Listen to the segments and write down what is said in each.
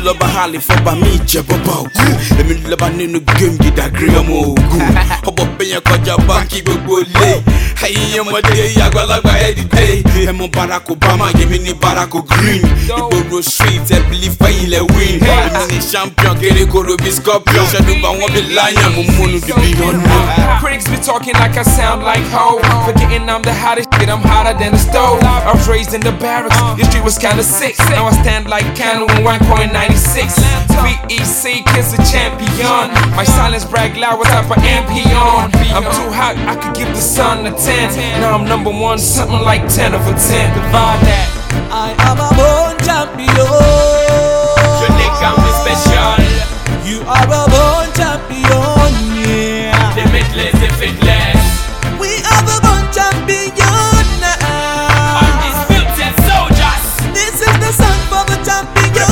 lọ́ba halẹ̀ fọ́ba mi ìjẹ́bọ́ba òkú. Èmi lọ́ba nínú game dídàgírí ọmọ ògùn. Ọ̀bọ̀ bẹ́yẹn kọjá báńkì gbogbo lé. Ẹ̀yin ọmọdé àgbàlagbà ẹ̀ dìde. Ẹ mọ Barack Obama, èmi ní Barack Green. Ìgboro street ẹ believe fẹ́yìn lẹ win. Èmi ní champion kéré koro bí scorpion. Ṣẹ́dúgba wọn bí lion, mo múnú dùbí ọ̀nà. Critics be talking like I sound like ho. Forgetting I'm the hottest shit, I'm hotter than the stove. I was raised in the barracks, the street was kinda sick. Now I stand like Candle in 1.96. VEC, kids a champion. My silence brag loud, what type of amp he on? I'm too hot, I could give the sun a 10. Now I'm number one, something like 10 over 10. Divide that. I am a born champion. Unique, I'm the special. You are a born champion, yeah. Limitless, limitless. We are the born champion now. Undisputed soldiers. This is the song for the champion.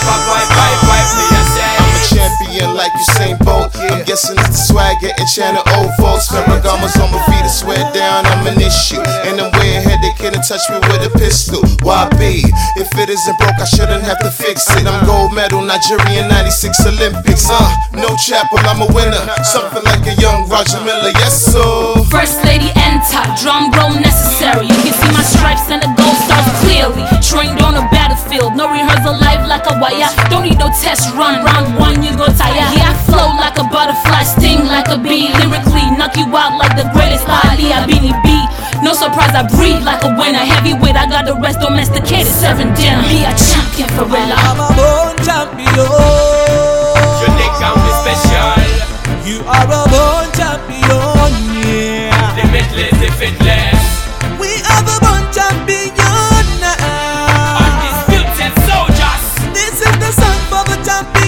I'm a champion like Usain Bolt. I'm guessing it's the swagger and Channel old folks. Ferragamo's on my feet, I swear down I'm an issue. And I'm way ahead, they couldn't touch me with a pistol. Why be? If it isn't broke, I shouldn't have to fix it. I'm gold medal, Nigerian 96 Olympics. No chapel, I'm a winner. Something like a young Roger Miller, yes sir. First lady enter, drum roll necessary. You can see my stripes and the gold stars clearly. Trained on a battlefield, no rehearsal, live like a wire. Don't need no test run, round one you gon' tire. Yeah, I flow like a butterfly, sting like a bee. Lyrically, knock you out like the greatest Ali Abini B. No surprise, I breathe like a winner. Heavyweight, I got the rest domesticated. 7 dinner, be a champion for real. I'm a born champion. Unique, I'm the special. You are a born champion, yeah. Limitless, limitless. We are the born champion now. Undisputed soldiers. This is the song for the champion.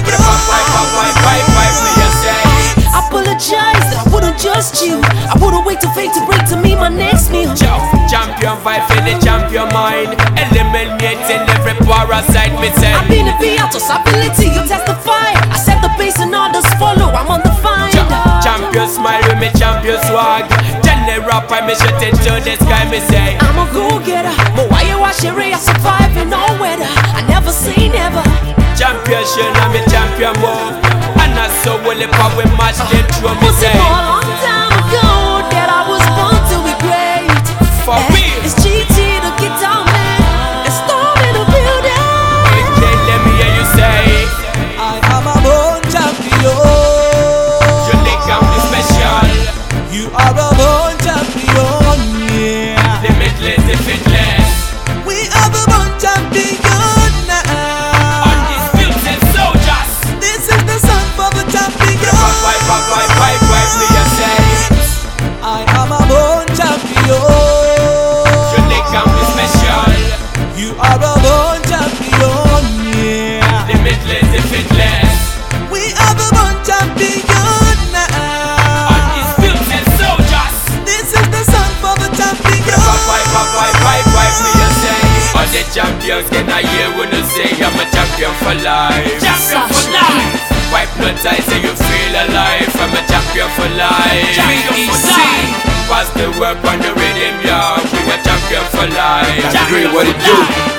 Apologize, I wouldn't just you. I wouldn't wait till fate to break to me my next meal. Champion vibe in the champion mind. Eliminating every parasite me say. I've been a Beatos, ability, you testify. I set the base and others follow, I'm on the find. Champion smile with me champion swag. General I me shit into the sky me say. I'm a go-getter, but why you wash your I survive in all weather. I never say never. Championship, I'm a champion move. And I so will it pop with match them through me say. A long time ago that I was born to be great. For real. It's GT the guitar man. It's storm in the building. Okay, let me hear you say. I am a born champion. Unique, I'm the special. You are a born champion, yeah. Limitless, limitless. We are the born champion now. Undisputed soldiers. This is the song for the champion. Me you say. I am a born champion. Unique, I'm the special. You are a born champion, yeah. Limitless, limitless. We are the born champion now. Undisputed soldiers. This is the song for the champion. Me you say. All the champions get a year when you say I'm a champion for life. Champion for life. Hypnotize so you feel alive. I'm a champion for life. Champion for life. Pass the work on the rhythm, yeah. We a champion for life. That's great, what it do?